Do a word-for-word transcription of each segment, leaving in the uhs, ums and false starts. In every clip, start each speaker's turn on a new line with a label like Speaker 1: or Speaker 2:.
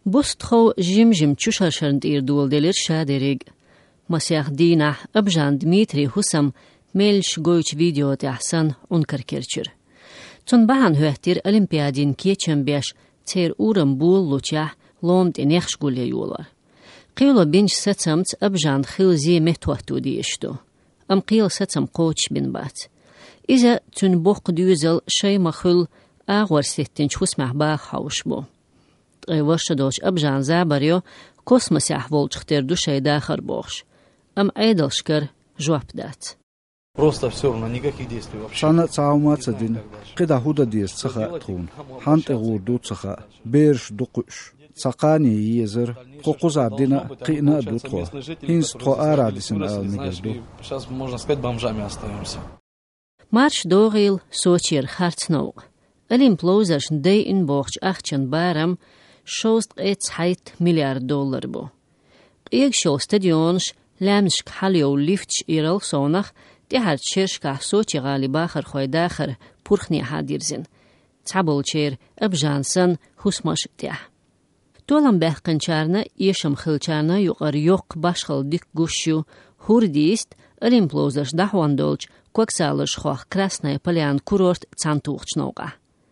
Speaker 1: بوستخو جيم جيم تشوشرشن تير دول دلير شادريق مسيح دينا أبجان دميتري حسم ميلش جويش فيديو تحسن أنكر كيرشر تون بحان هوهتير أولمبيادين كيچن بيش تير أورم بول لوچاح لومت إنيخش قولي يولار قيلو بينش ستمت أبجان خيل زي مهتوهتو ديشتو أم قيل ستم قوش بين بات إذا تون بوق ديوزل شي مخل أغور ستنش وسمح باق حوش بو غيوش دوش أبجان زابريو كوسمس يحول تختار دو شي داخر بوش أم أيدل شكر جواب دات
Speaker 2: Просто все равно, никаких действий вообще.
Speaker 3: Шана цаумаца дин, кида худа диес цаха тхун, хант эгурду цаха, берш дукуш, цакани езер, кокуз абдина кина дутхо, хинс тхо арадисин алмигарду.
Speaker 2: Сейчас, можно сказать, бомжами остаемся.
Speaker 1: Марш догил сочир хартнауг. Элим плоузаш дей ин бохч ахчан барам, шост эц хайт миллиард доллар бо. Иг шо стадионш, лямшк халио лифтш ирал сонах, دي هر شرشكه سوچي غالبا خر خوي داخر پرخني حاديرزن تعبول چير ابجانسن حسمش تيه تولم بهقنچارنا يشم خلچارنا يقر يوق باشخل ديك گوشيو هورديست олимплозаш дахвандолч коксалыш хох красная полян курорт цантугчнауга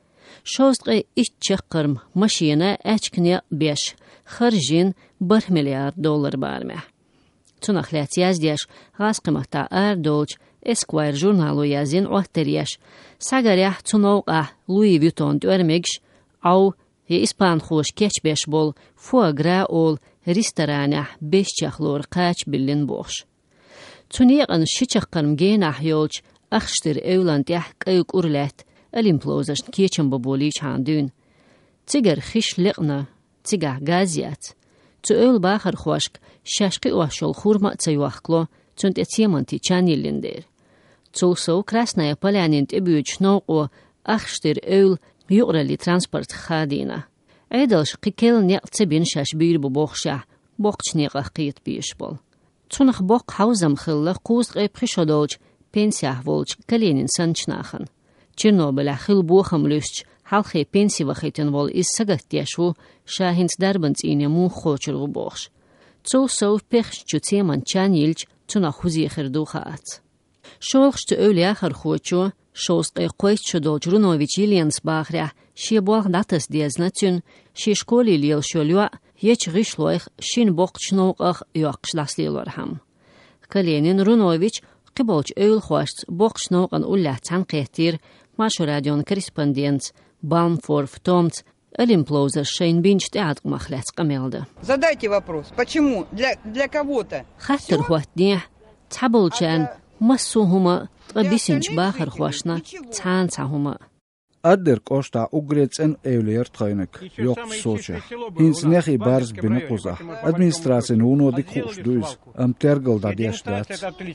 Speaker 1: шостгы иччеккырм машина эчкне беш харжин bir миллиард доллар барме Цунахлят яздяш, ғасқымақта ардолч, Esquire журналу язин уахтерияш. Сагарях цунауға Луи Вютон дөрмегш, ау е испан хош кечбеш бол, фуагра ол ресторанях бешчахлор қач биллин бош. Цунеғын шичаққарм генах йолч, ахштыр эулантях қайук урлет, олимплозаш кечен баболич хандун. Цигар хиш лиқна, цигар газият. Цу эул бахар хошк, شاشقی واشل خورما تیوخکلو چند اتیمانتی چانیلندر. Цулсо красная полянинт ибюч науку ахштир эул юграли транспорт хадина. Эдалш қикел не цебин шаш бир бобохша бохчнега қиет биш бол. Цунах бок хаузам хилла қуз қипхишодолч пенсия волч каленин санчнахан. Чернобыля хил бохам люсч халхи пенсия вахитен вол из сагаттяшу шахинс дарбанц ине му хочуру бохш. Цулсо пехш чуцеман чанилч цунах хузи хирдухаат. شولخشت أولیا خرخوچو شوست قیقویت شدول جرونویچ ایلینس باخره شی باخ داتس دیز نتون شی شکولی لیل شولوا یچ غیشلویخ شین باقش نوقخ یاقش لاسلیلور هم. کلینین رونویچ قبولچ اول خواشت باقش نوقن اوله تنقیتیر ماشو رادیون کریسپندینت Балмфорф Томц Олимплозер Шейн Бинч театр махлец камелда.
Speaker 4: Задайте вопрос, почему для для кого-то?
Speaker 1: Хаттер хуатне табулчан مسوهما تبيسنج باخر خواشنا تان تاهما
Speaker 3: أدر كوشتا أغريتسن أولير تخينك يوق سوچه هنس نخي بارز بنقوزا أدمنستراسين ونو دي خوش دوز أم ترغل دا ديش دات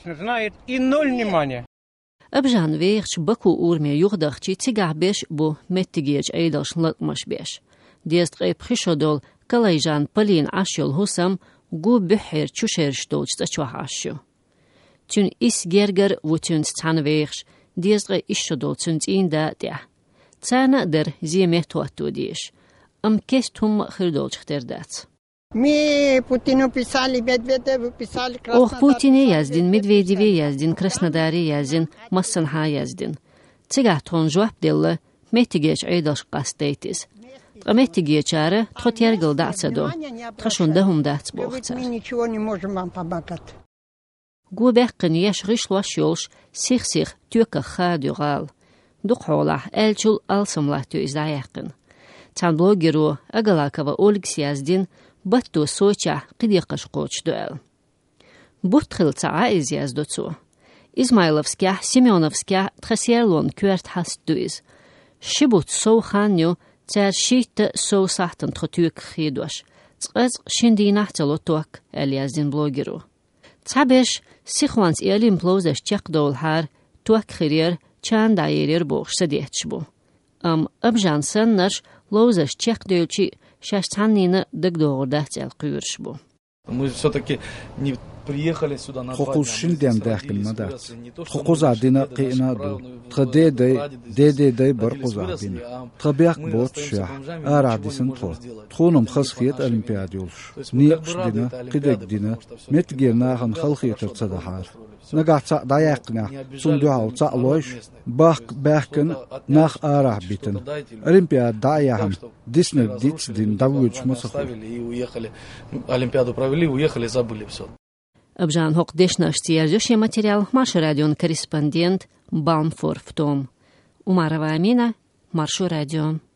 Speaker 1: أبجان ويخش بكو أورمي يغدخشي تيغا بيش بو متيجيج أيدلش لقمش بيش ديست غيب خشو دول كلايجان بلين عشيول هسم غو بحير چوشيرش دولش تچوح عشيو تون إس جرجر وتون تانويخش ديزغ إشدول تون تين دا ده تانا در زي مهتواتو ديش أم كستهم خردول چختر دات
Speaker 4: Мы Путину писали, Медведеву писали, Краснодару.
Speaker 1: Ох, Путине яздин, Медведеве яздин, Краснодаре яздин, Массанха яздин. Цигах тон жуап делла, метигеч айдалш qastaytis. Тра метигеч ара, тхот яргыл дацадо, тхашун дахум дац бохца.
Speaker 4: Мы ничего не можем вам помогать.
Speaker 1: Губеккин яш ришлуаш йолш, сих-сих тюка хадюгал. Духолах, элчул алсамлахтю издаяқин. Тан блогеру Агалакова Оликс яздин, بطو سوچه قدیقش قوچ دوال. بود خلطه عایز یزدو تو. إزمايلوفسكيه سيميونوفسكيه تخسيرلون كورت هست دویز. شبوت سو خانيو تر شيت سو ساعتن تخطيوك خيدوش. تقز شندي نحتلو توك اليازدين بلوغيرو. تابش سيخوانس إيالين بلوزش تيق دول هار توك خيرير چان دايرير بوش سديهتش بو. أم أبجان سننش لوزش تيق دولچي شاشتانينا دقدور دهت القيورش بو.
Speaker 2: Мы все-таки не Приехали сюда на два
Speaker 3: Хокус
Speaker 2: дня.
Speaker 3: шиндем
Speaker 2: Мы здесь
Speaker 3: дахкин
Speaker 2: родились,
Speaker 3: мадат.
Speaker 2: выросли. Не то, что
Speaker 3: Хокуза
Speaker 2: мы
Speaker 3: дина
Speaker 2: жили, наши
Speaker 3: қинаду.
Speaker 2: правнуки,
Speaker 3: Тхаде дай
Speaker 2: прадеды
Speaker 3: де
Speaker 2: здесь
Speaker 3: де дай бар
Speaker 2: родились,
Speaker 3: қуза
Speaker 2: выросли,
Speaker 3: бин.
Speaker 2: а
Speaker 3: Тхабяк
Speaker 2: мы
Speaker 3: бот
Speaker 2: остаемся
Speaker 3: шах.
Speaker 2: бомжами,
Speaker 3: Арадисан
Speaker 2: ничего не
Speaker 3: то.
Speaker 2: можем сделать.
Speaker 3: Тхунум
Speaker 2: Это не по
Speaker 3: хасхиет
Speaker 2: нашей
Speaker 3: олимпиад
Speaker 2: вине.
Speaker 3: юлш.
Speaker 2: То есть мы как бы
Speaker 3: Ниқш
Speaker 2: рады
Speaker 3: дина
Speaker 2: этой
Speaker 3: қидек
Speaker 2: Олимпиаде,
Speaker 3: дина.
Speaker 2: потому что всё-таки
Speaker 3: Мет гернахан
Speaker 2: Олимпиада
Speaker 3: халхиетер
Speaker 2: хорошо
Speaker 3: цадахар.
Speaker 2: построили. Всё.
Speaker 3: Нагатса даяқна. Цундуау цаалойш. Бах бахкан нах арах битен. Олимпиад даяхам. Диснер диц дин давуч масаху.
Speaker 2: И уехали. Олимпиаду провели, уехали, забыли все.
Speaker 1: Абжан хок дешнаш тияржешь материал Марша радион корреспондент Баумфор в том. Умарова Амина, Маршу радио.